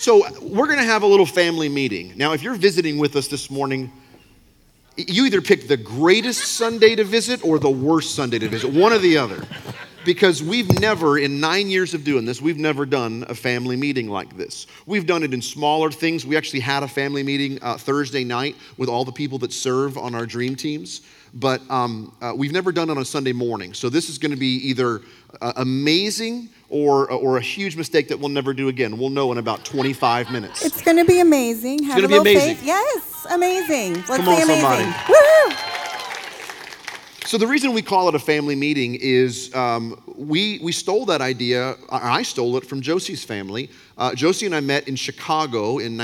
So we're going to have a little family meeting. Now, if you're visiting with us this morning, you either picked the greatest Sunday to visit or the worst Sunday to visit, one or the other. Because we've never, in 9 years of doing this, we've never done a family meeting like this. We've done it in smaller things. We actually had a family meeting Thursday night with all the people that serve on our dream teams. But we've never done it on a Sunday morning. So this is going to be either amazing or a huge mistake that we'll never do again. We'll know in about 25 minutes. It's going to be amazing. It's going to be amazing. Faith. Yes, amazing. Let's Come on, say amazing. Somebody. Woohoo! So the reason we call it a family meeting is we stole that idea. I stole it from Josie's family. Josie and I met in Chicago in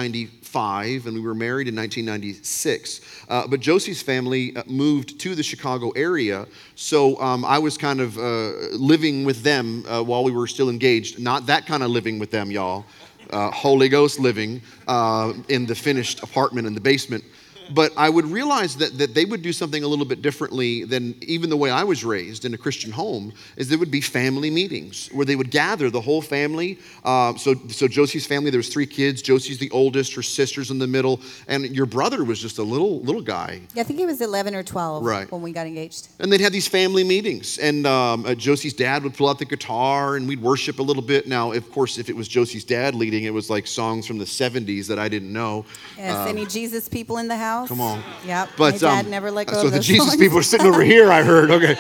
1995, and we were married in 1996. But Josie's family moved to the Chicago area, so I was kind of living with them while we were still engaged. Not that kind of living with them, y'all. Holy Ghost living in the finished apartment in the basement. But I would realize that they would do something a little bit differently than even the way I was raised in a Christian home, is there would be family meetings where they would gather the whole family. So Josie's family, there was 3 kids. Josie's the oldest, her sister's in the middle, and your brother was just a little guy. Yeah, I think he was 11 or 12 right. when we got engaged. And they'd have these family meetings, and Josie's dad would pull out the guitar, and we'd worship a little bit. Now, of course, if it was Josie's dad leading, it was like songs from the 70s that I didn't know. Yes, any Jesus people in the house? Come on. Yep. But, my dad never let go so of the those Jesus songs. people are sitting over here, I heard. Okay.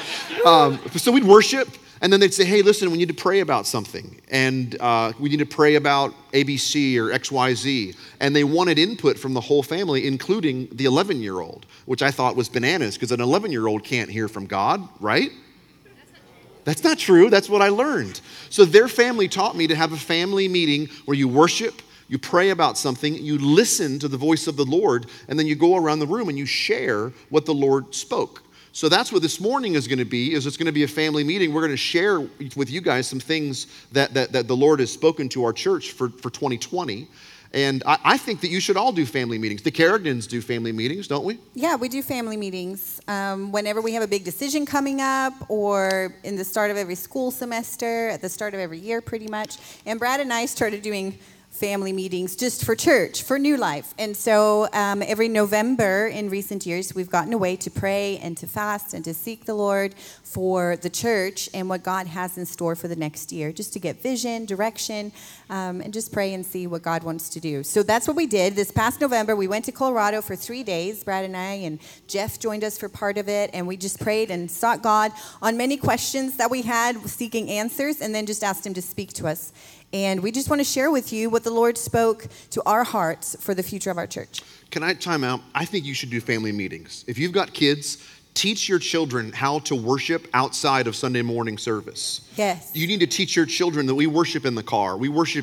So we'd worship, and then they'd say, hey, listen, we need to pray about something. And we need to pray about ABC or XYZ. And they wanted input from the whole family, including the 11-year-old, which I thought was bananas, because an 11-year-old can't hear from God, right? That's not true. That's what I learned. So their family taught me to have a family meeting where you worship, you pray about something, you listen to the voice of the Lord, and then you go around the room and you share what the Lord spoke. So that's what this morning is going to be, is it's going to be a family meeting. We're going to share with you guys some things that the Lord has spoken to our church for 2020. And I think that you should all do family meetings. The Carrigans do family meetings, don't we? Yeah, we do family meetings. Whenever we have a big decision coming up, or in the start of every school semester, at the start of every year pretty much. And Brad and I started doing family meetings just for church, for New Life. And so every November in recent years, we've gotten away to pray and to fast and to seek the Lord for the church and what God has in store for the next year, just to get vision, direction, and just pray and see what God wants to do. So that's what we did. This past November, we went to Colorado for 3 days, Brad and I, and Jeff joined us for part of it, and we just prayed and sought God on many questions that we had, seeking answers, and then just asked him to speak to us. And we just want to share with you what the Lord spoke to our hearts for the future of our church. Can I time out? I think you should do family meetings. If you've got kids, teach your children how to worship outside of Sunday morning service. Yes. You need to teach your children that we worship in the car. We worship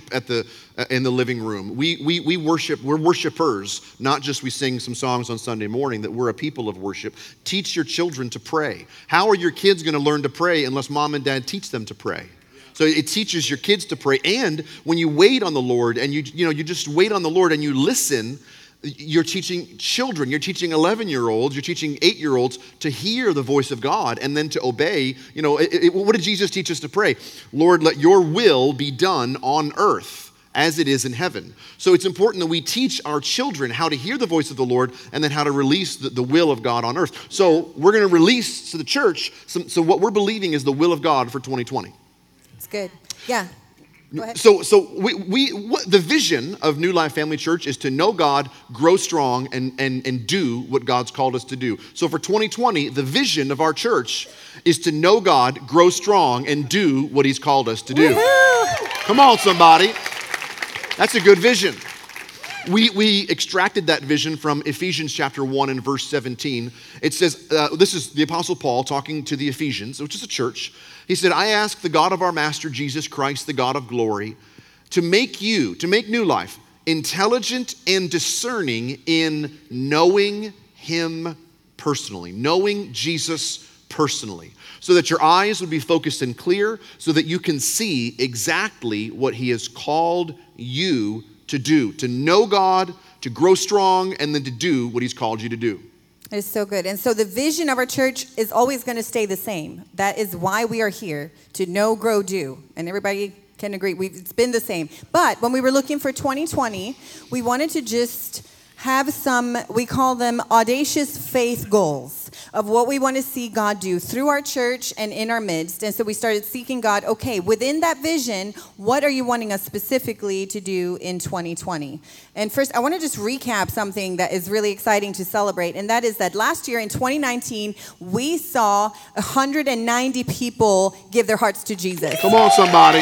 in the living room. We worship. We're worshipers, not just we sing some songs on Sunday morning, that we're a people of worship. Teach your children to pray. How are your kids going to learn to pray unless mom and dad teach them to pray? So it teaches your kids to pray. And when you wait on the Lord and you just wait on the Lord and you listen, you're teaching children, you're teaching 11-year-olds, you're teaching 8-year-olds to hear the voice of God and then to obey. What did Jesus teach us to pray? Lord, let your will be done on earth as it is in heaven. So it's important that we teach our children how to hear the voice of the Lord and then how to release the will of God on earth. So we're going to release to the church, so what we're believing is the will of God for 2020. It's good. Yeah. Go ahead. So the vision of New Life Family Church is to know God, grow strong, and do what God's called us to do. So for 2020, the vision of our church is to know God, grow strong, and do what he's called us to do. Woo-hoo! Come on, somebody. That's a good vision. We extracted that vision from Ephesians chapter 1 and verse 17. It says, this is the Apostle Paul talking to the Ephesians, which is a church. He said, I ask the God of our Master Jesus Christ, the God of glory, to make New Life intelligent and discerning in knowing him personally, knowing Jesus personally, so that your eyes would be focused and clear, so that you can see exactly what he has called you to do, to know God, to grow strong, and then to do what he's called you to do. It's so good. And so the vision of our church is always going to stay the same. That is why we are here, to know, grow, do. And everybody Can agree. It's been the same. But when we were looking for 2020, we wanted to just have some, we call them audacious faith goals of what we want to see God do through our church and in our midst. And so we started seeking God, okay, within that vision, what are you wanting us specifically to do in 2020? And first, I want to just recap something that is really exciting to celebrate. And that is that last year in 2019, we saw 190 people give their hearts to Jesus. Come on, somebody.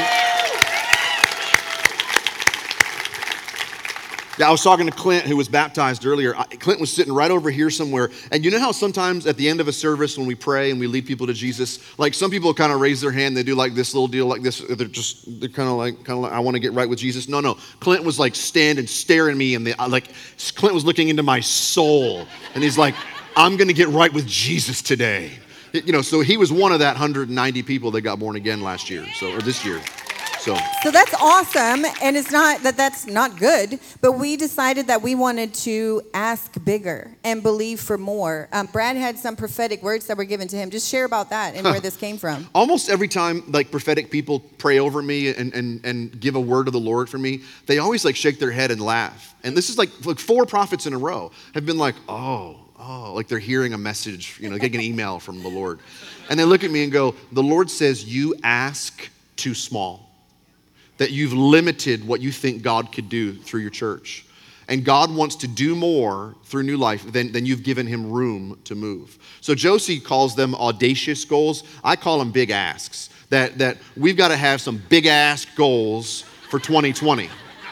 Yeah, I was talking to Clint, who was baptized earlier. Clint was sitting right over here somewhere. And you know how sometimes at the end of a service when we pray and we lead people to Jesus, like some people kind of raise their hand, they do like this little deal like this. They're kind of like, I want to get right with Jesus. No. Clint was like standing, staring me, and Clint was looking into my soul. And he's like, I'm going to get right with Jesus today. You know, so he was one of that 190 people that got born again last year, or this year. So that's awesome, and it's not that that's not good, but we decided that we wanted to ask bigger and believe for more. Brad had some prophetic words that were given to him. Just share about that and where this came from. Almost every time, like, prophetic people pray over me and give a word of the Lord for me, they always, like, shake their head and laugh. And this is, like 4 prophets in a row have been like, oh, like they're hearing a message, you know, getting an email from the Lord. And they look at me and go, the Lord says you ask too small. That you've limited what you think God could do through your church. And God wants to do more through New Life than you've given him room to move. So Josie calls them audacious goals. I call them big asks. That we've got to have some big ask goals for 2020.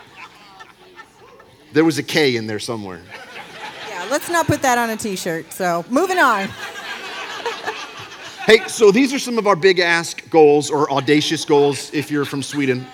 There was a K in there somewhere. Yeah, let's not put that on a t-shirt. So moving on. Hey, so these are some of our big ask goals or audacious goals if you're from Sweden.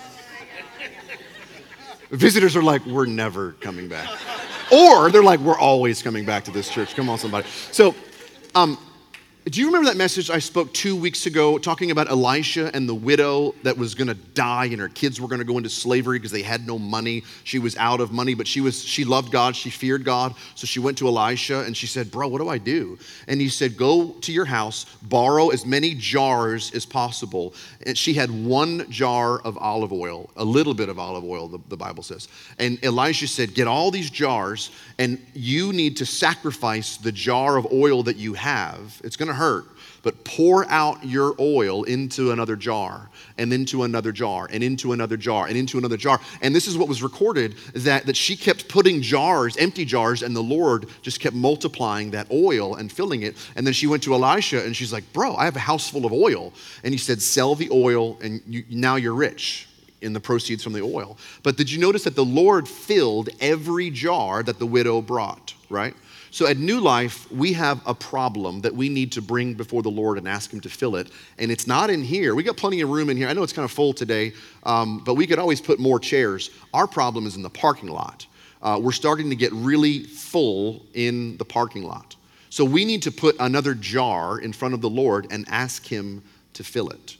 Visitors are like, we're never coming back. Or they're like, we're always coming back to this church. Come on, somebody. So, do you remember that message I spoke 2 weeks ago talking about Elisha and the widow that was going to die and her kids were going to go into slavery because they had no money? She was out of money, but she loved God. She feared God. So she went to Elisha and she said, bro, what do I do? And he said, go to your house, borrow as many jars as possible. And she had 1 jar of olive oil, a little bit of olive oil, the Bible says. And Elisha said, get all these jars and you need to sacrifice the jar of oil that you have. It's going to hurt, but pour out your oil into another jar and into another jar and into another jar and into another jar. And this is what was recorded, that she kept putting jars, empty jars, and the Lord just kept multiplying that oil and filling it. And then she went to Elisha and she's like, bro, I have a house full of oil. And he said, sell the oil and now you're rich in the proceeds from the oil. But did you notice that the Lord filled every jar that the widow brought, right? So at New Life, we have a problem that we need to bring before the Lord and ask him to fill it. And it's not in here. We got plenty of room in here. I know it's kind of full today, but we could always put more chairs. Our problem is in the parking lot. We're starting to get really full in the parking lot. So we need to put another jar in front of the Lord and ask him to fill it.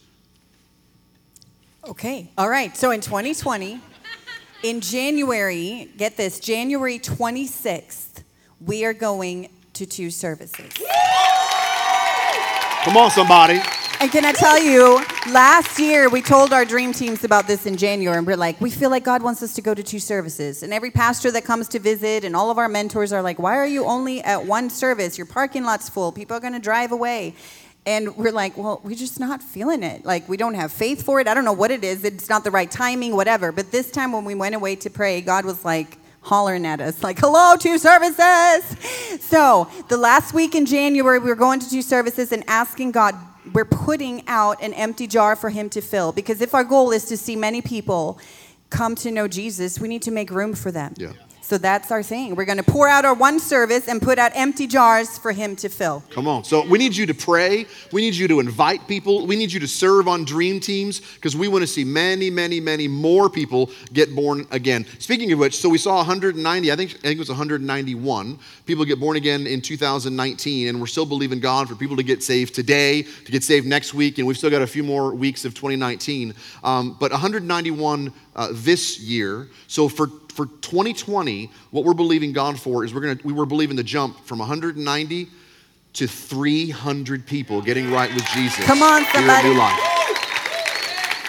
Okay. All right. So in 2020, in January, get this, January 26th, we are going to 2 services. Come on, somebody. And can I tell you, last year we told our dream teams about this in January, and we're like, we feel like God wants us to go to 2 services. And every pastor that comes to visit and all of our mentors are like, why are you only at 1 service? Your parking lot's full. People are going to drive away. And we're like, well, we're just not feeling it. Like, we don't have faith for it. I don't know what it is. It's not the right timing, whatever. But this time when we went away to pray, God was like, hollering at us like, hello, 2 services. So the last week in January, we were going to 2 services and asking God, we're putting out an empty jar for him to fill. Because if our goal is to see many people come to know Jesus, we need to make room for them. Yeah. So that's our thing. We're going to pour out our 1 service and put out empty jars for him to fill. Come on. So we need you to pray. We need you to invite people. We need you to serve on dream teams because we want to see many, many, many more people get born again. Speaking of which, so we saw 190, I think it was 191 people get born again in 2019, and we're still believing God for people to get saved today, to get saved next week, and we've still got a few more weeks of 2019. But 191 this year. So for 2020, what we're believing God for is we were believing the jump from 190 to 300 people getting right with Jesus. Come on, somebody. Here at New Life.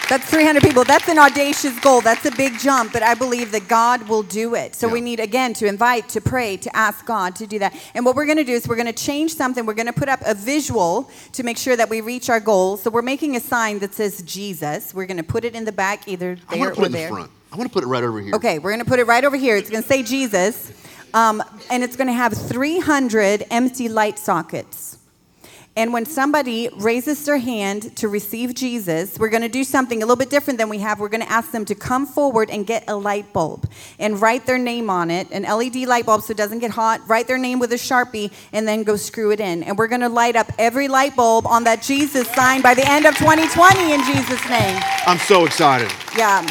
That's 300 people. That's an audacious goal. That's a big jump, but I believe that God will do it. So we need, again, to invite, to pray, to ask God to do that. And what we're going to do is we're going to change something. We're going to put up a visual to make sure that we reach our goals. So we're making a sign that says Jesus. We're going to put it in the back, either there or there. I want to put it in the front. I want to put it right over here. Okay, we're going to put it right over here. It's going to say Jesus, and it's going to have 300 empty light sockets. And when somebody raises their hand to receive Jesus, we're going to do something a little bit different than we have. We're going to ask them to come forward and get a light bulb and write their name on it, an LED light bulb so it doesn't get hot, write their name with a Sharpie, and then go screw it in. And we're going to light up every light bulb on that Jesus sign by the end of 2020 in Jesus' name. I'm so excited. Yeah.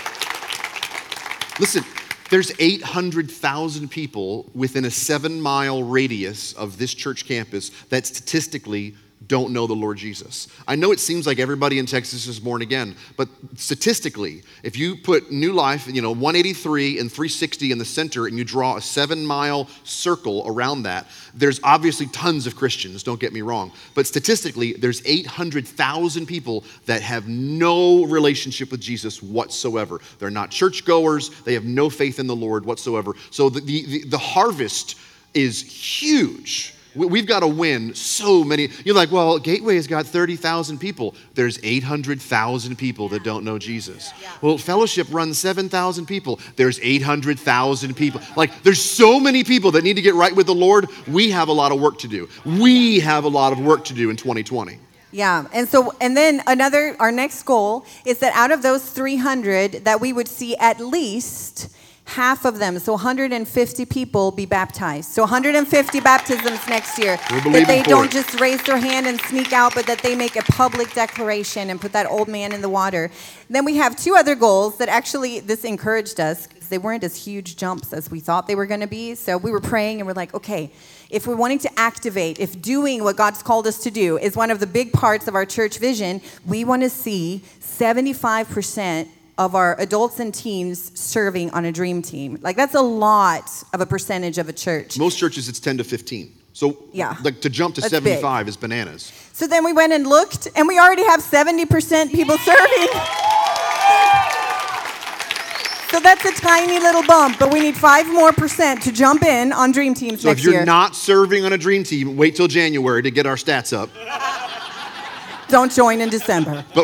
Listen, there's 800,000 people within a 7-mile radius of this church campus that statistically don't know the Lord Jesus. I know it seems like everybody in Texas is born again, but statistically, if you put New Life, 183 and 360 in the center and you draw a 7-mile circle around that, there's obviously tons of Christians, don't get me wrong, but statistically, there's 800,000 people that have no relationship with Jesus whatsoever. They're not churchgoers, they have no faith in the Lord whatsoever. So the harvest is huge. We've got to win so many. You're like, well, Gateway has got 30,000 people. There's 800,000 people that don't know Jesus. Well, Fellowship runs 7,000 people. There's 800,000 people. Like, there's so many people that need to get right with the Lord. We have a lot of work to do. We have a lot of work to do in 2020. Yeah, and then our next goal is that out of those 300, that we would see at least half of them, so 150 people, be baptized. So 150 baptisms next year. That they don't just raise their hand and sneak out, but that they make a public declaration and put that old man in the water. Then we have 2 other goals that actually this encouraged us. They weren't as huge jumps as we thought they were going to be. So we were praying and we're like, okay, if we're wanting to activate, if doing what God's called us to do is one of the big parts of our church vision, we want to see 75% of our adults and teens serving on a dream team. Like, that's a lot of a percentage of a church. Most churches, it's 10 to 15. So to jump to 75 is bananas. So then we went and looked, and we already have 70% people serving. So that's a tiny little bump, but we need 5% more to jump in on dream teams next year. So if you're not serving on a dream team, wait till January to get our stats up. Don't join in December. But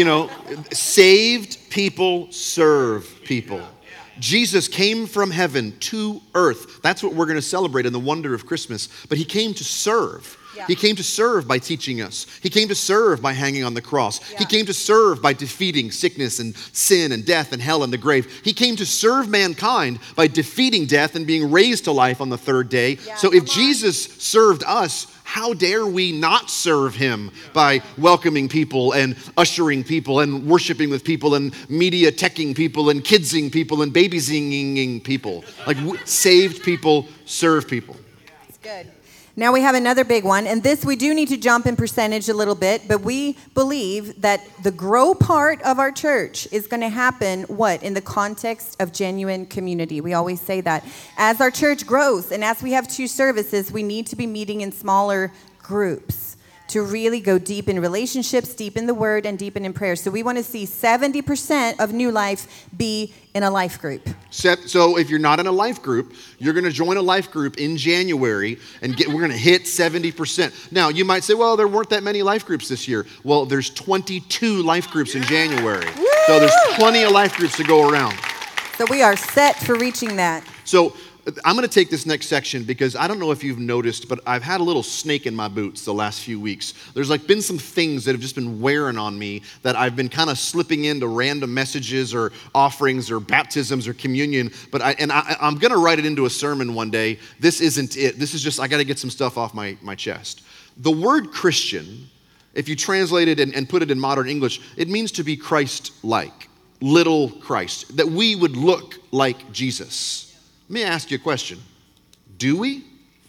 saved people serve people. Jesus came from heaven to earth. That's what we're going to celebrate in the wonder of Christmas. But he came to serve. Yeah. He came to serve by teaching us. He came to serve by hanging on the cross. Yeah. He came to serve by defeating sickness and sin and death and hell and the grave. He came to serve mankind by defeating death and being raised to life on the 3rd day. Yeah, so if Jesus served us, how dare we not serve him by welcoming people and ushering people and worshiping with people and media teching people and kidsing people and baby singing people. Like, saved people serve people. That's good. Now we have another big one, and this we do need to jump in percentage a little bit, but we believe that the grow part of our church is going to happen, in the context of genuine community. We always say that. As our church grows, and as we have 2 services, we need to be meeting in smaller groups to really go deep in relationships, deep in the Word, and deep in prayer. So we want to see 70% of New Life be in a life group. So if you're not in a life group, you're going to join a life group in January, and we're going to hit 70%. Now, you might say, well, there weren't that many life groups this year. Well, there's 22 life groups in January. Woo! So there's plenty of life groups to go around. So we are set for reaching that. So I'm going to take this next section because I don't know if you've noticed, but I've had a little snake in my boots the last few weeks. There's been some things that have just been wearing on me that I've been kind of slipping into random messages or offerings or baptisms or communion. But I'm going to write it into a sermon one day. This isn't it. This is just, I got to get some stuff off my chest. The word Christian, if you translate it and put it in modern English, it means to be Christ-like, little Christ, that we would look like Jesus. Let me ask you a question. Do we?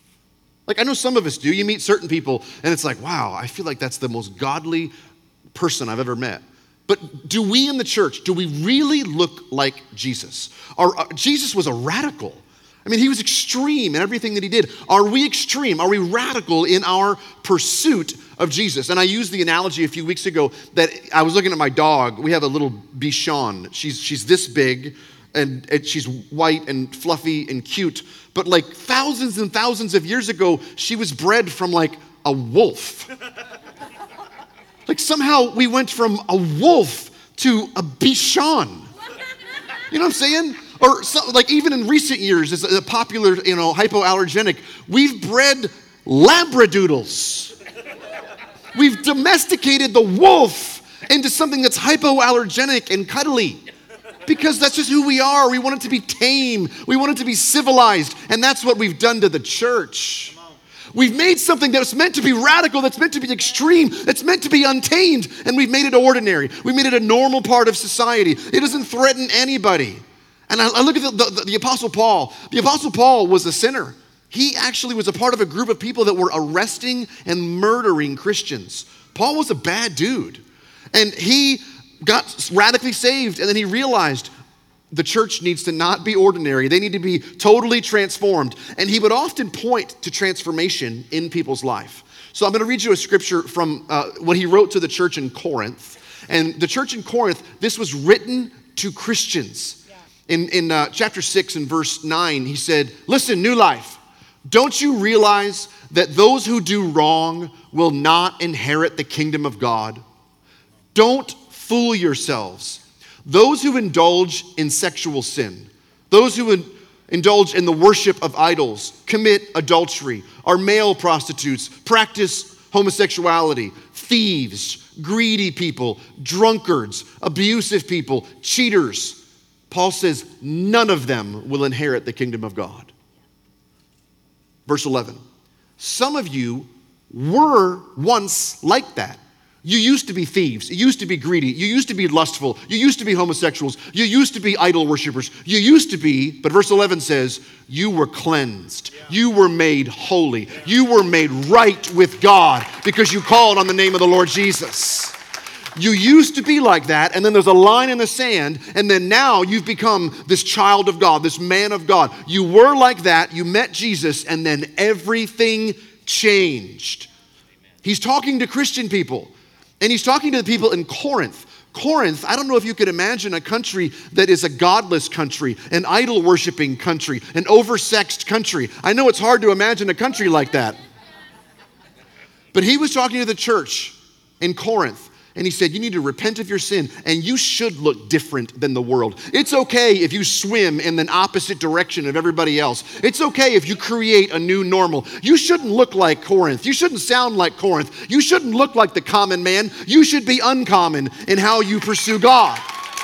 I know some of us do. You meet certain people, and it's like, wow, I feel like that's the most godly person I've ever met. But do we in the church, do we really look like Jesus? Jesus was a radical. I mean, he was extreme in everything that he did. Are we extreme? Are we radical in our pursuit of Jesus? And I used the analogy a few weeks ago that I was looking at my dog. We have a little Bichon. She's this big, and she's white and fluffy and cute. But like thousands and thousands of years ago, she was bred from like a wolf. Like somehow we went from a wolf to a Bichon. You know what I'm saying? Or so, like even in recent years, it's a popular, hypoallergenic. We've bred Labradoodles. We've domesticated the wolf into something that's hypoallergenic and cuddly. Because that's just who we are. We want it to be tame. We want it to be civilized. And that's what we've done to the church. We've made something that's meant to be radical, that's meant to be extreme, that's meant to be untamed, and we've made it ordinary. We made it a normal part of society. It doesn't threaten anybody. And I look at the Apostle Paul. The Apostle Paul was a sinner. He actually was a part of a group of people that were arresting and murdering Christians. Paul was a bad dude. And he got radically saved, and then he realized the church needs to not be ordinary. They need to be totally transformed. And he would often point to transformation in people's life. So I'm going to read you a scripture from what he wrote to the church in Corinth. And the church in Corinth, this was written to Christians. In chapter 6 and verse 9, he said, "Listen, New Life, don't you realize that those who do wrong will not inherit the kingdom of God? Don't fool yourselves. Those who indulge in sexual sin, those who indulge in the worship of idols, commit adultery, are male prostitutes, practice homosexuality, thieves, greedy people, drunkards, abusive people, cheaters." Paul says, none of them will inherit the kingdom of God. Verse 11, some of you were once like that. You used to be thieves. You used to be greedy. You used to be lustful. You used to be homosexuals. You used to be idol worshipers. You used to be, but verse 11 says, you were cleansed. You were made holy. You were made right with God because you called on the name of the Lord Jesus. You used to be like that, and then there's a line in the sand, and then now you've become this child of God, this man of God. You were like that, you met Jesus, and then everything changed. He's talking to Christian people, and he's talking to the people in Corinth. Corinth, I don't know if you could imagine a country that is a godless country, an idol-worshiping country, an oversexed country. I know it's hard to imagine a country like that. But he was talking to the church in Corinth. And he said, you need to repent of your sin, and you should look different than the world. It's okay if you swim in the opposite direction of everybody else. It's okay if you create a new normal. You shouldn't look like Corinth. You shouldn't sound like Corinth. You shouldn't look like the common man. You should be uncommon in how you pursue God.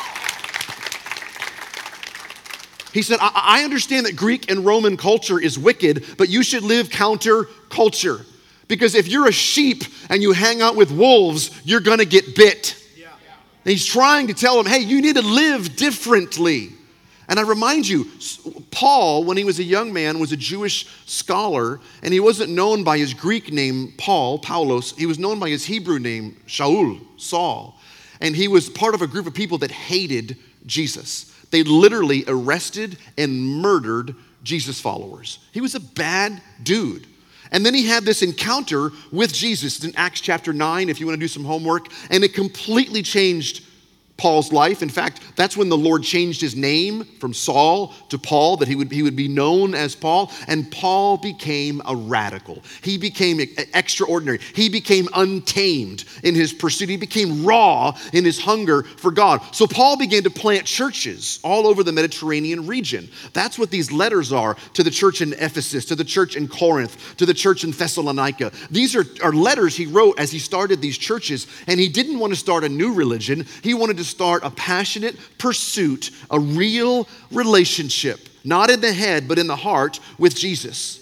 He said, I understand that Greek and Roman culture is wicked, but you should live counter culture. Because if you're a sheep and you hang out with wolves, you're going to get bit. Yeah. And he's trying to tell them, hey, you need to live differently. And I remind you, Paul, when he was a young man, was a Jewish scholar, and he wasn't known by his Greek name, Paulos. He was known by his Hebrew name, Shaul, Saul. And he was part of a group of people that hated Jesus. They literally arrested and murdered Jesus followers. He was a bad dude. And then he had this encounter with Jesus in Acts chapter 9, if you want to do some homework, and it completely changed Paul's life. In fact, that's when the Lord changed his name from Saul to Paul, that he would be known as Paul. And Paul became a radical. He became extraordinary. He became untamed in his pursuit. He became raw in his hunger for God. So Paul began to plant churches all over the Mediterranean region. That's what these letters are to the church in Ephesus, to the church in Corinth, to the church in Thessalonica. These are letters he wrote as he started these churches, and he didn't want to start a new religion. He wanted to start a passionate pursuit, a real relationship, not in the head, but in the heart with Jesus.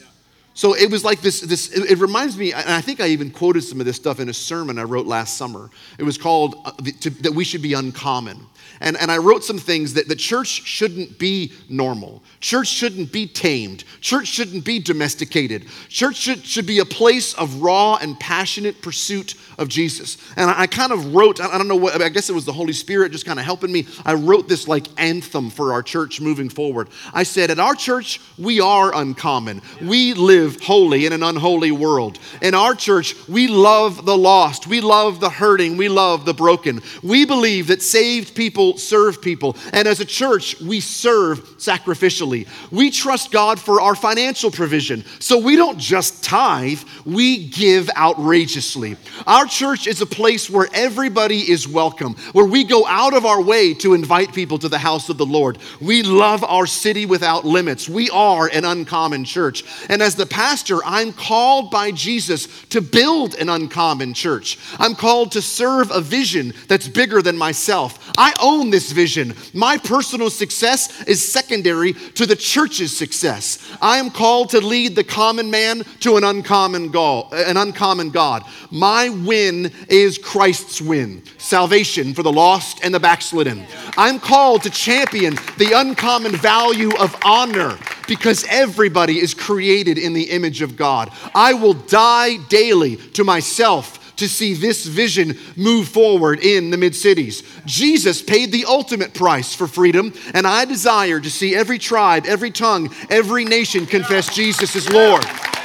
So it was like this, it reminds me, and I think I even quoted some of this stuff in a sermon I wrote last summer. It was called that we should be uncommon. And I wrote some things that the church shouldn't be normal. Church shouldn't be tamed. Church shouldn't be domesticated. Church should be a place of raw and passionate pursuit of Jesus. And I kind of wrote, I don't know what, I guess it was the Holy Spirit just kind of helping me. I wrote this like anthem for our church moving forward. I said, at our church, we are uncommon. We live holy in an unholy world. In our church, we love the lost. We love the hurting. We love the broken. We believe that saved people serve people. And as a church, we serve sacrificially. We trust God for our financial provision. So we don't just tithe, we give outrageously. Our church is a place where everybody is welcome, where we go out of our way to invite people to the house of the Lord. We love our city without limits. We are an uncommon church. And as the pastor, I'm called by Jesus to build an uncommon church. I'm called to serve a vision that's bigger than myself. I own this vision. My personal success is secondary to the church's success. I am called to lead the common man to an uncommon God. My win is Christ's win. Salvation for the lost and the backslidden. I'm called to champion the uncommon value of honor because everybody is created in the image of God. I will die daily to myself to see this vision move forward in the mid-cities. Jesus paid the ultimate price for freedom, and I desire to see every tribe, every tongue, every nation confess Jesus is Lord.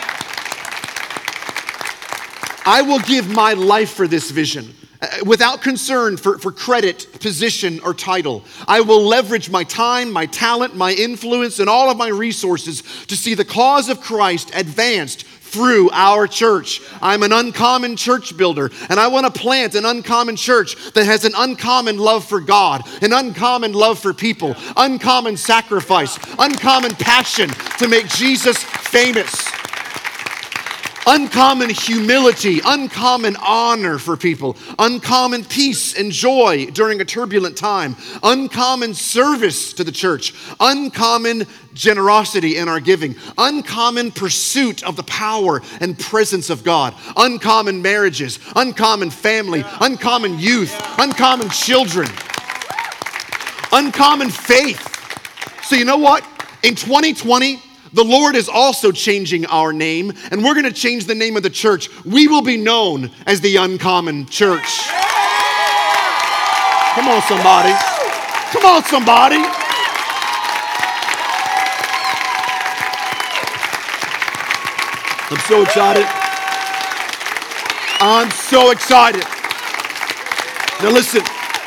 I will give my life for this vision. Without concern for credit, position, or title. I will leverage my time, my talent, my influence, and all of my resources to see the cause of Christ advanced through our church. I'm an uncommon church builder, and I want to plant an uncommon church that has an uncommon love for God, an uncommon love for people, uncommon sacrifice, uncommon passion to make Jesus famous. Uncommon humility, uncommon honor for people, uncommon peace and joy during a turbulent time, uncommon service to the church, uncommon generosity in our giving, uncommon pursuit of the power and presence of God, uncommon marriages, uncommon family, uncommon youth, uncommon children, uncommon faith. So you know what? In 2020, the Lord is also changing our name, and we're going to change the name of the church. We will be known as the Uncommon Church. Come on, somebody. Come on, somebody. I'm so excited. I'm so excited. Now listen.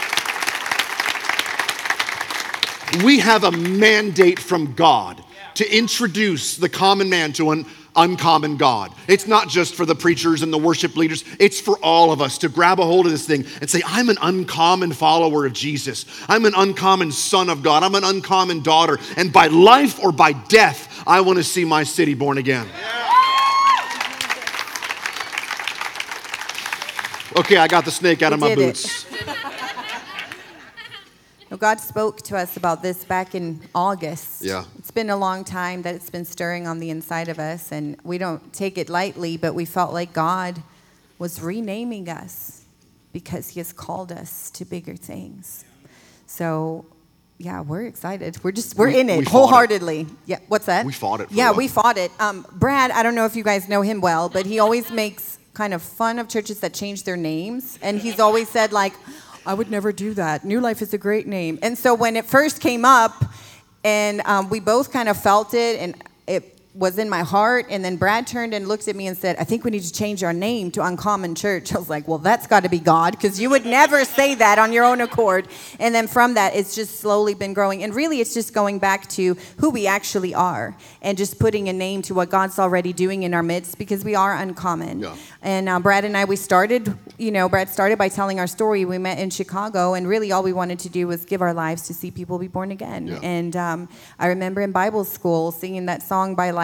We have a mandate from God to introduce the common man to an uncommon God. It's not just for the preachers and the worship leaders. It's for all of us to grab a hold of this thing and say, I'm an uncommon follower of Jesus. I'm an uncommon son of God. I'm an uncommon daughter. And by life or by death, I want to see my city born again. Okay, I got the snake out of my boots. God spoke to us about this back in August. Yeah. It's been a long time that it's been stirring on the inside of us, and we don't take it lightly, but we felt like God was renaming us because he has called us to bigger things. So, yeah, we're excited. We're in it wholeheartedly. Yeah, what's that? We fought it. We fought it. Brad, I don't know if you guys know him well, but he always makes kind of fun of churches that change their names, and he's always said like, I would never do that. New Life is a great name. And so when it first came up, and we both kind of felt it, and it was in my heart, and then Brad turned and looked at me and said, I think we need to change our name to Uncommon Church. I was like, well, that's got to be God, because you would never say that on your own accord. And then from that, it's just slowly been growing. And really, it's just going back to who we actually are and just putting a name to what God's already doing in our midst, because we are uncommon. Yeah. And Brad and I, Brad started by telling our story. We met in Chicago, and really all we wanted to do was give our lives to see people be born again. Yeah. And I remember in Bible school singing that song by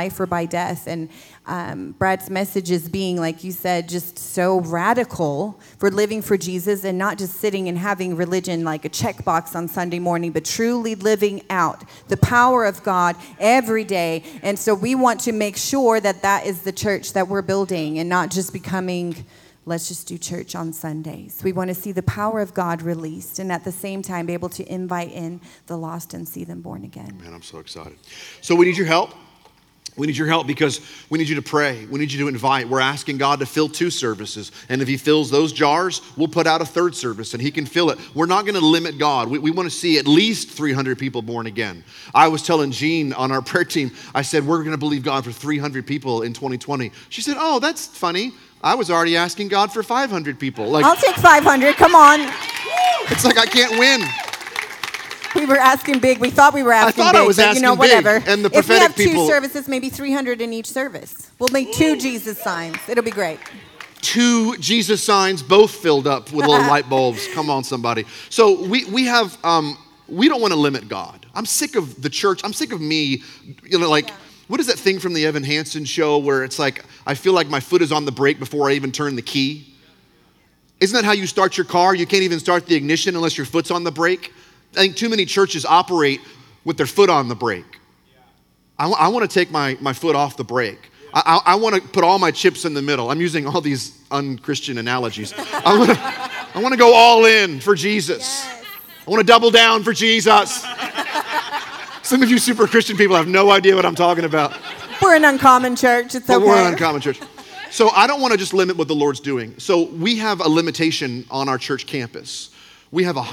life or by death. And Brad's message is being, like you said, just so radical for living for Jesus and not just sitting and having religion like a checkbox on Sunday morning, but truly living out the power of God every day. And so we want to make sure that that is the church that we're building and not just becoming, let's just do church on Sundays. We want to see the power of God released and at the same time be able to invite in the lost and see them born again. Man, I'm so excited. So we need your help. We need your help because we need you to pray. We need you to invite. We're asking God to fill 2 services. And if he fills those jars, we'll put out a 3rd service and he can fill it. We're not going to limit God. We want to see at least 300 people born again. I was telling Jean on our prayer team, I said, we're going to believe God for 300 people in 2020. She said, oh, that's funny. I was already asking God for 500 people. Like, I'll take 500. Come on. It's like I can't win. We were asking big. We thought we were asking big. I was asking big. Whatever. And the if we have prophetic people. 2 services, maybe 300 in each service. We'll make 2 Jesus signs. It'll be great. 2 Jesus signs, both filled up with little light bulbs. Come on, somebody. So we have, we don't want to limit God. I'm sick of the church. I'm sick of me, what is that thing from the Evan Hansen show where it's like, I feel like my foot is on the brake before I even turn the key? Isn't that how you start your car? You can't even start the ignition unless your foot's on the brake. I think too many churches operate with their foot on the brake. I want to take my foot off the brake. I want to put all my chips in the middle. I'm using all these un-Christian analogies. I want to go all in for Jesus. Yes. I want to double down for Jesus. Some of you super Christian people have no idea what I'm talking about. We're an uncommon church. It's okay. But we're an uncommon church. So I don't want to just limit what the Lord's doing. So we have a limitation on our church campus. We have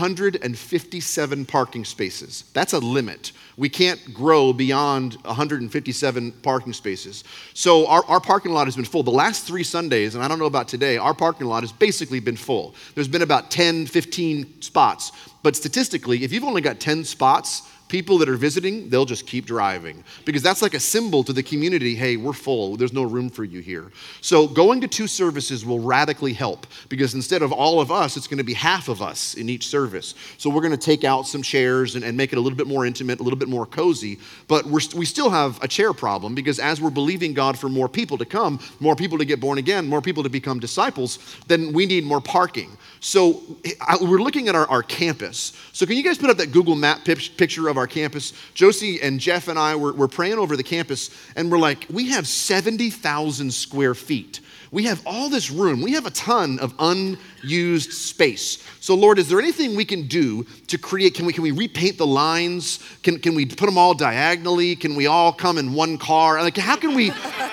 157 parking spaces. That's a limit. We can't grow beyond 157 parking spaces. So our parking lot has been full. The last 3 Sundays, and I don't know about today, our parking lot has basically been full. There's been about 10, 15 spots. But statistically, if you've only got 10 spots, people that are visiting, they'll just keep driving because that's like a symbol to the community. Hey, we're full. There's no room for you here. So going to 2 services will radically help because instead of all of us, it's going to be half of us in each service. So we're going to take out some chairs and make it a little bit more intimate, a little bit more cozy. But we still have a chair problem because as we're believing God for more people to come, more people to get born again, more people to become disciples, then we need more parking. So we're looking at our campus. So can you guys put up that Google Map picture of our campus? Josie and Jeff and I were praying over the campus, and we're like, we have 70,000 square feet. We have all this room. We have a ton of unused space. So Lord, is there anything we can do to create, can we repaint the lines? Can we put them all diagonally? Can we all come in one car? Like, how can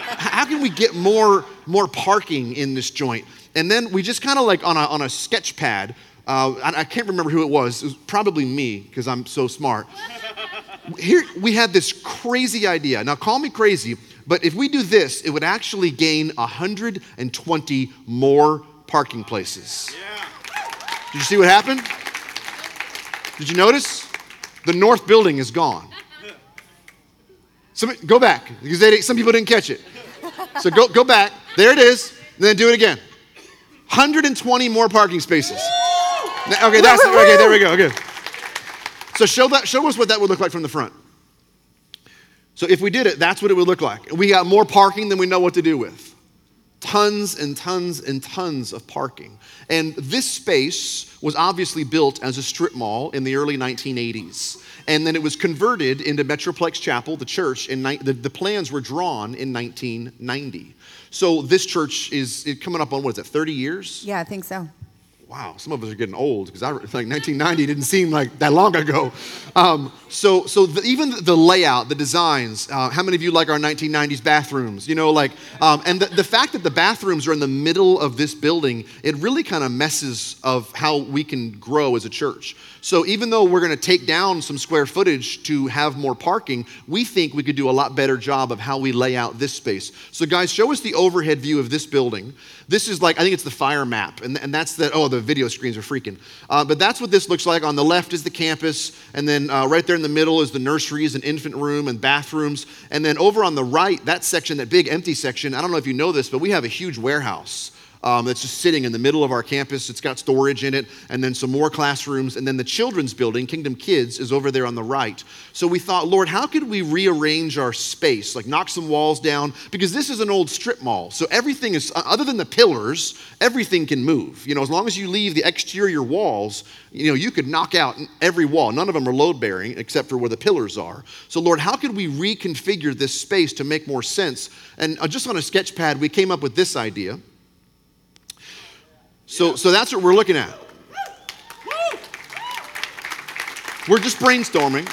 we get more parking in this joint? And then we just kind of like on a sketch pad, I can't remember who it was probably me because I'm so smart. Here we had this crazy idea. Now call me crazy, but if we do this, it would actually gain 120 more parking places. Did you see what happened? Did you notice? The north building is gone. Go back because some people didn't catch it. So go back. There it is. And then do it again. 120 more parking spaces. Okay, there we go. Okay. So show us what that would look like from the front. So if we did it, that's what it would look like. We got more parking than we know what to do with. Tons and tons and tons of parking. And this space was obviously built as a strip mall in the early 1980s. And then it was converted into Metroplex Chapel, the church, the plans were drawn in 1990. So this church is coming up on, 30 years? Yeah, I think so. Wow, some of us are getting old because 1990 didn't seem like that long ago. Even the layout, the designs, how many of you like our 1990s bathrooms? And the fact that the bathrooms are in the middle of this building, it really kind of messes of how we can grow as a church. So even though we're going to take down some square footage to have more parking, we think we could do a lot better job of how we lay out this space. So guys, show us the overhead view of this building. This is I think it's the fire map, and that's the video screens are freaking. But that's what this looks like. On the left is the campus, and then right there in the middle is the nurseries and infant room and bathrooms. And then over on the right, that section, that big empty section, I don't know if you know this, but we have a huge warehouse. that's just sitting in the middle of our campus. It's got storage in it, and then some more classrooms, and then the children's building, Kingdom Kids, is over there on the right. So we thought, Lord, how could we rearrange our space, like knock some walls down? Because this is an old strip mall, so everything is, other than the pillars, everything can move. As long as you leave the exterior walls, you could knock out every wall. None of them are load-bearing except for where the pillars are. So Lord, how could we reconfigure this space to make more sense? And just on a sketch pad, we came up with this idea. So that's what we're looking at. We're just brainstorming.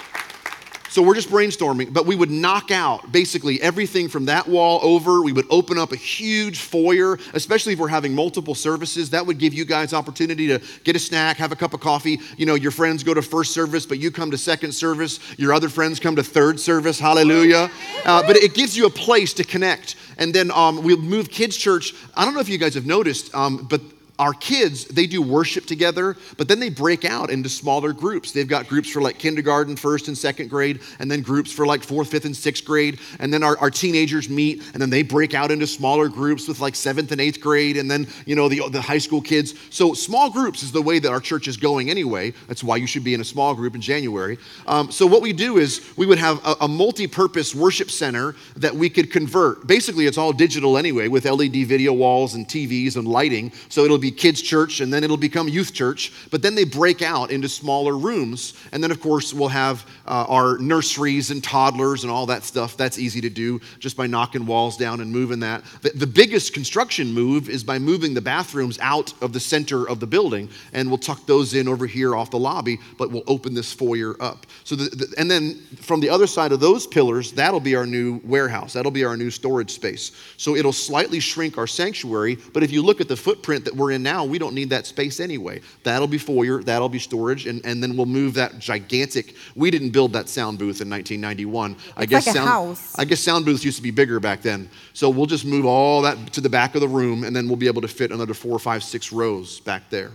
But we would knock out basically everything from that wall over. We would open up a huge foyer, especially if we're having multiple services. That would give you guys opportunity to get a snack, have a cup of coffee. Your friends go to first service, but you come to second service. Your other friends come to third service. Hallelujah. But it gives you a place to connect. And then we'll move Kids Church. I don't know if you guys have noticed, but our kids, they do worship together, but then they break out into smaller groups. They've got groups for like kindergarten, first and second grade, and then groups for like fourth, fifth, and sixth grade. And then our teenagers meet, and then they break out into smaller groups with like seventh and eighth grade, and then, the high school kids. So small groups is the way that our church is going anyway. That's why you should be in a small group in January. So what we do is we would have a multi-purpose worship center that we could convert. Basically, it's all digital anyway with LED video walls and TVs and lighting. So it'll be Kids Church, and then it'll become Youth Church, but then they break out into smaller rooms, and then of course we'll have our nurseries and toddlers and all that stuff. That's easy to do just by knocking walls down and moving that. The biggest construction move is by moving the bathrooms out of the center of the building, and we'll tuck those in over here off the lobby, but we'll open this foyer up. So and then from the other side of those pillars, that'll be our new warehouse. That'll be our new storage space. So it'll slightly shrink our sanctuary, but if you look at the footprint that we're in now, we don't need that space anyway. That'll be foyer, that'll be storage, and then we'll move that gigantic. We didn't build that sound booth in 1991. It's like a house. I guess sound booths used to be bigger back then. So we'll just move all that to the back of the room, and then we'll be able to fit another 4, 5, 6 rows back there.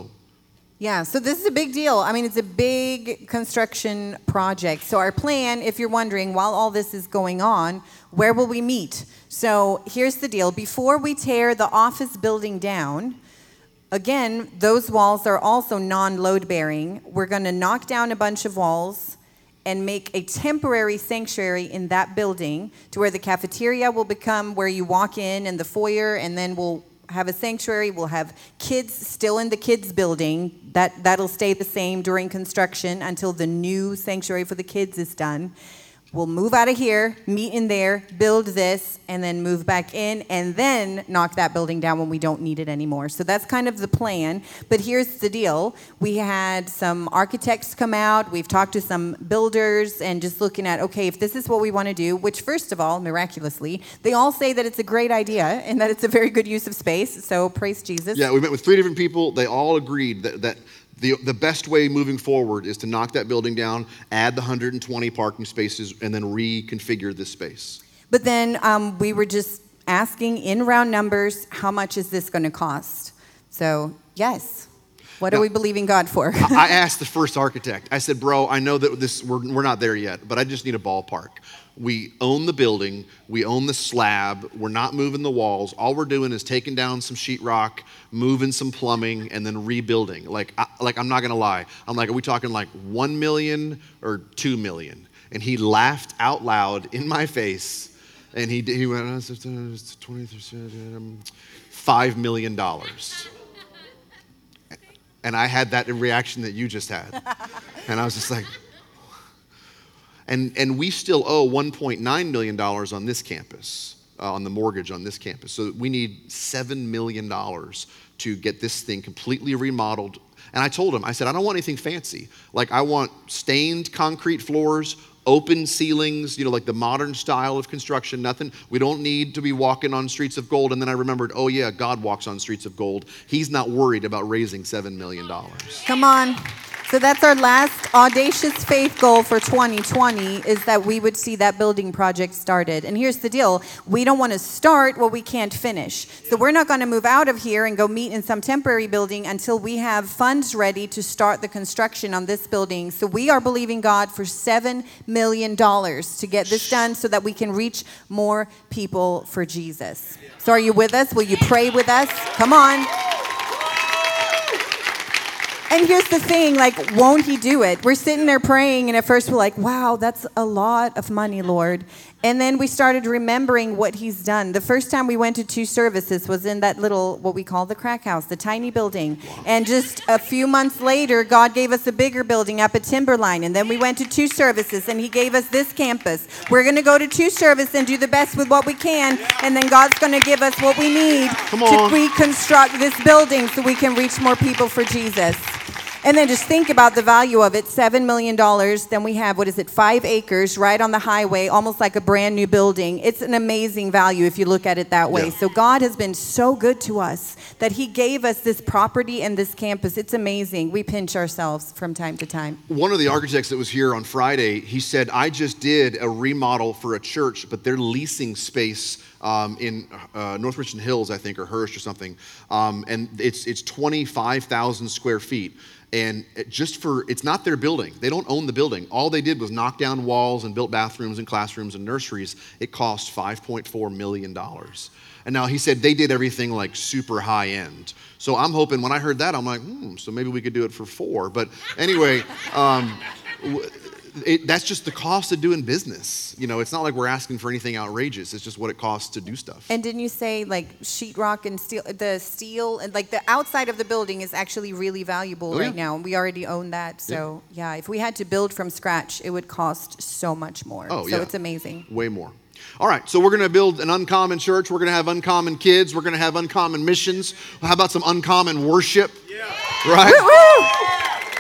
Yeah, so this is a big deal. I mean, it's a big construction project. So our plan, if you're wondering, while all this is going on, where will we meet? So here's the deal. Before we tear the office building down, again, those walls are also non-load bearing. We're going to knock down a bunch of walls and make a temporary sanctuary in that building to where the cafeteria will become where you walk in and the foyer, and then we'll have a sanctuary. We'll have kids still in the kids building. That'll stay the same during construction until the new sanctuary for the kids is done. We'll move out of here, meet in there, build this, and then move back in, and then knock that building down when we don't need it anymore. So that's kind of the plan. But here's the deal. We had some architects come out. We've talked to some builders and just looking at, okay, if this is what we want to do, which first of all, miraculously, they all say that it's a great idea and that it's a very good use of space. So praise Jesus. Yeah, we met with 3 different people. They all agreed that the best way moving forward is to knock that building down, add the 120 parking spaces, and then reconfigure this space. But then we were just asking in round numbers, how much is this going to cost? So, yes. What are we believing God for? I asked the first architect. I said, bro, I know that we're not there yet, but I just need a ballpark. We own the building. We own the slab. We're not moving the walls. All we're doing is taking down some sheetrock, moving some plumbing, and then rebuilding. Like I'm not going to lie. I'm like, are we talking like 1 million or 2 million? And he laughed out loud in my face. And he went, $5 million. And I had that reaction that you just had. And I was just like, and we still owe $1.9 million on this campus, on the mortgage on this campus. So we need $7 million to get this thing completely remodeled. And I told him, I said, I don't want anything fancy. Like I want stained concrete floors, open ceilings, like the modern style of construction, nothing. We don't need to be walking on streets of gold. And then I remembered, oh yeah, God walks on streets of gold. He's not worried about raising $7 million. Come on. So that's our last audacious faith goal for 2020, is that we would see that building project started. And here's the deal. We don't want to start what we can't finish. So we're not going to move out of here and go meet in some temporary building until we have funds ready to start the construction on this building. So we are believing God for $7 million to get this done so that we can reach more people for Jesus. So are you with us? Will you pray with us? Come on. And here's the thing, like, won't he do it? We're sitting there praying, and at first we're like, wow, that's a lot of money, Lord. And then we started remembering what he's done. The first time we went to 2 services was in that little, what we call the crack house, the tiny building. And just a few months later, God gave us a bigger building up at Timberline. And then we went to 2 services, and he gave us this campus. We're going to go to 2 services and do the best with what we can. And then God's going to give us what we need to reconstruct this building so we can reach more people for Jesus. And then just think about the value of it, $7 million. Then we have, 5 acres right on the highway, almost like a brand new building. It's an amazing value if you look at it that way. Yeah. So God has been so good to us that he gave us this property and this campus. It's amazing. We pinch ourselves from time to time. One of the architects that was here on Friday, he said, I just did a remodel for a church, but they're leasing space in North Richland Hills, I think, or Hearst or something. And it's 25,000 square feet. And it's not their building. They don't own the building. All they did was knock down walls and built bathrooms and classrooms and nurseries. It cost $5.4 million. And now he said they did everything like super high end. So I'm hoping, when I heard that, I'm like, so maybe we could do it for 4. But anyway, that's just the cost of doing business. You know, it's not like we're asking for anything outrageous. It's just what it costs to do stuff. And didn't you say like sheetrock and steel and like the outside of the building is actually really valuable right now. We already own that. So yeah, if we had to build from scratch, it would cost so much more. So it's amazing. Way more. All right, so we're going to build an uncommon church. We're going to have uncommon kids. We're going to have uncommon missions. How about some uncommon worship? Yeah. Right? Woo-woo!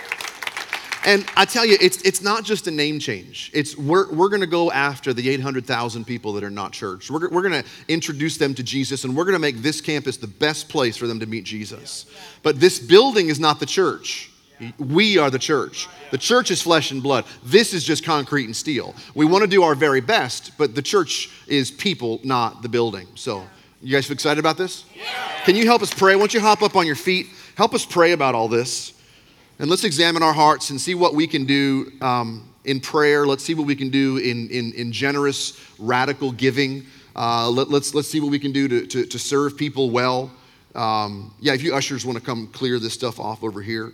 And I tell you, it's not just a name change. We're going to go after the 800,000 people that are not church. We're going to introduce them to Jesus, and we're going to make this campus the best place for them to meet Jesus. But this building is not the church. We are the church. The church is flesh and blood. This is just concrete and steel. We want to do our very best, but the church is people, not the building. So, you guys excited about this? Yeah. Can you help us pray? Why don't you hop up on your feet? Help us pray about all this. And let's examine our hearts and see what we can do in prayer. Let's see what we can do in generous, radical giving. Let's see what we can do to serve people well. If you ushers want to come clear this stuff off over here.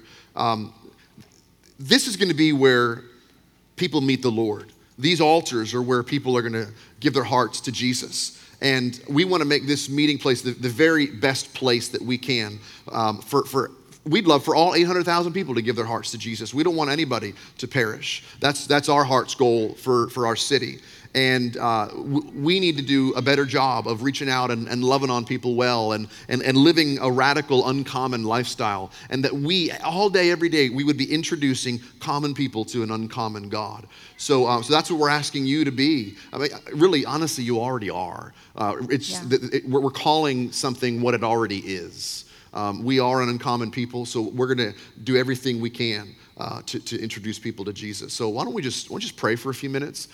This is going to be where people meet the Lord. These altars are where people are going to give their hearts to Jesus. And we want to make this meeting place the very best place that we can we'd love for all 800,000 people to give their hearts to Jesus. We don't want anybody to perish. That's our heart's goal for our city. And we need to do a better job of reaching out and loving on people well and living a radical, uncommon lifestyle. And that we, all day, every day, we would be introducing common people to an uncommon God. So that's what we're asking you to be. I mean, really, honestly, you already are. We're calling something what it already is. We are an uncommon people, so we're going to do everything we can to introduce people to Jesus. So why don't we just pray for a few minutes?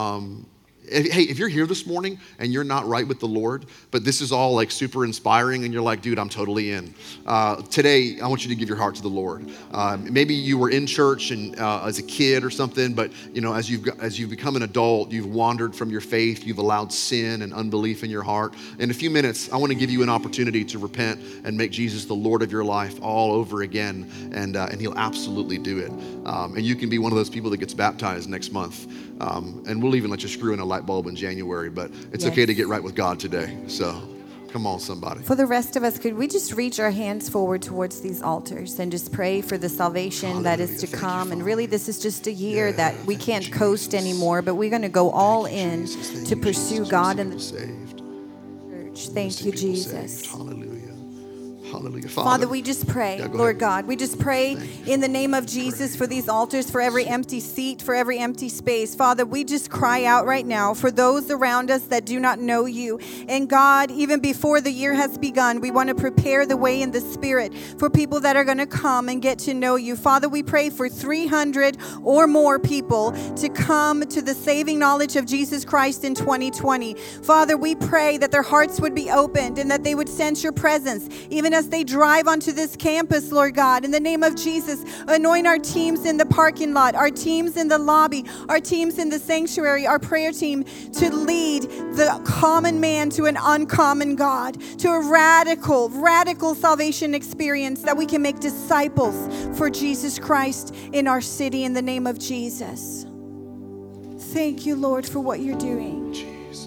If you're here this morning and you're not right with the Lord, but this is all like super inspiring and you're like, dude, I'm totally in. Today, I want you to give your heart to the Lord. Maybe you were in church and as a kid or something, but you know, as you've become an adult, you've wandered from your faith, you've allowed sin and unbelief in your heart. In a few minutes, I want to give you an opportunity to repent and make Jesus the Lord of your life all over again, and he'll absolutely do it. And you can be one of those people that gets baptized next month. And we'll even let you screw in a light bulb in January, but it's okay to get right with God today. So come on, somebody. For the rest of us, could we just reach our hands forward towards these altars and just pray for the salvation that is to come? And really, this is just a year that we can't coast anymore, but we're going to go all in to pursue God and the church. Thank you, Jesus. Hallelujah. Hallelujah. Father, we just pray, Yeah, go Lord ahead. God, we just pray in the name of Jesus for these altars, for every empty seat, for every empty space. Father, we just cry out right now for those around us that do not know you. And God, even before the year has begun, we want to prepare the way in the Spirit for people that are going to come and get to know you. Father, we pray for 300 or more people to come to the saving knowledge of Jesus Christ in 2020. Father, we pray that their hearts would be opened and that they would sense your presence, even as they drive onto this campus, Lord God. In the name of Jesus, anoint our teams in the parking lot, our teams in the lobby, our teams in the sanctuary, our prayer team to lead the common man to an uncommon God, to a radical salvation experience that we can make disciples for Jesus Christ in our city in the name of Jesus. Thank you, Lord, for what you're doing. Jesus.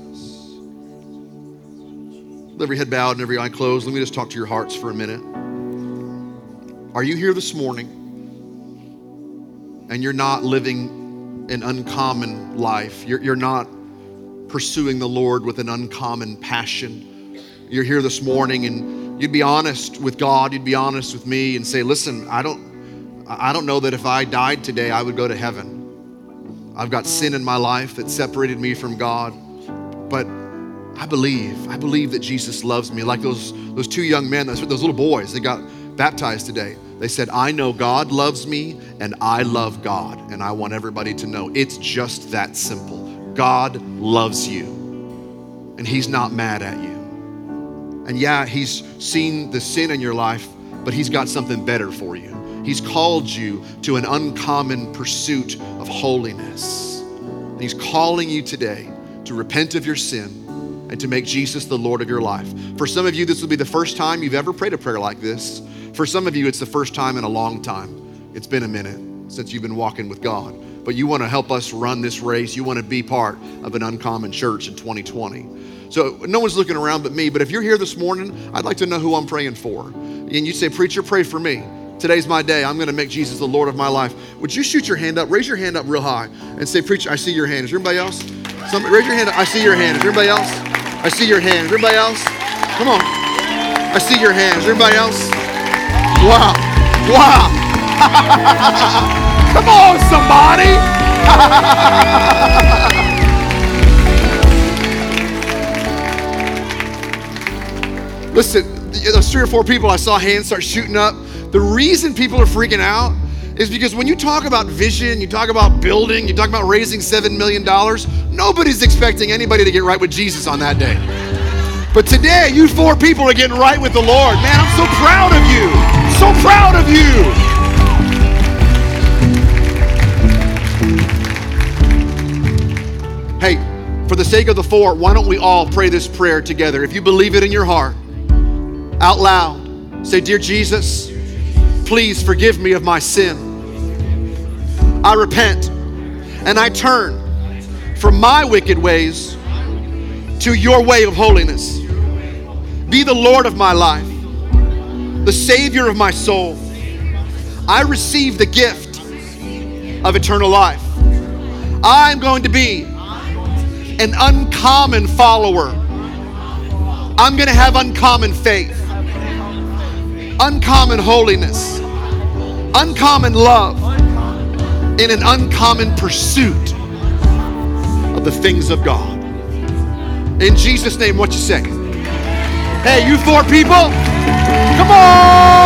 With every head bowed and every eye closed, let me just talk to your hearts for a minute. Are you here this morning and you're not living an uncommon life? You're not pursuing the Lord with an uncommon passion. You're here this morning and you'd be honest with God, you'd be honest with me and say, listen, I don't know that if I died today, I would go to heaven. I've got sin in my life that separated me from God, but I believe that Jesus loves me. Like those two young men, those little boys, they got baptized today. They said, I know God loves me and I love God. And I want everybody to know it's just that simple. God loves you and he's not mad at you. And yeah, he's seen the sin in your life, but he's got something better for you. He's called you to an uncommon pursuit of holiness. And he's calling you today to repent of your sin and to make Jesus the Lord of your life. For some of you, this will be the first time you've ever prayed a prayer like this. For some of you, it's the first time in a long time. It's been a minute since you've been walking with God. But you want to help us run this race. You want to be part of an uncommon church in 2020. So no one's looking around but me. But if you're here this morning, I'd like to know who I'm praying for. And you say, preacher, pray for me. Today's my day. I'm going to make Jesus the Lord of my life. Would you shoot your hand up? Raise your hand up real high and say, preacher, I see your hand. Is there anybody else? Raise your hand up. I see your hand. Is there anybody else? I see your hand. Is there anybody else? Come on. I see your hand. Is there anybody else? Wow. Wow. Come on, somebody. Listen, those 3 or 4 people I saw hands start shooting up. The reason people are freaking out is because when you talk about vision, you talk about building, you talk about raising $7 million, nobody's expecting anybody to get right with Jesus on that day. But today, you 4 people are getting right with the Lord. Man, I'm so proud of you. So proud of you. Hey, for the sake of the 4, why don't we all pray this prayer together? If you believe it in your heart, out loud, say, Dear Jesus, please forgive me of my sin. I repent and I turn from my wicked ways to your way of holiness. Be the Lord of my life, the Savior of my soul. I receive the gift of eternal life. I'm going to be an uncommon follower. I'm going to have uncommon faith, uncommon holiness, uncommon love, in an uncommon pursuit of the things of God. In Jesus' name, what you say? Hey, you 4 people, come on!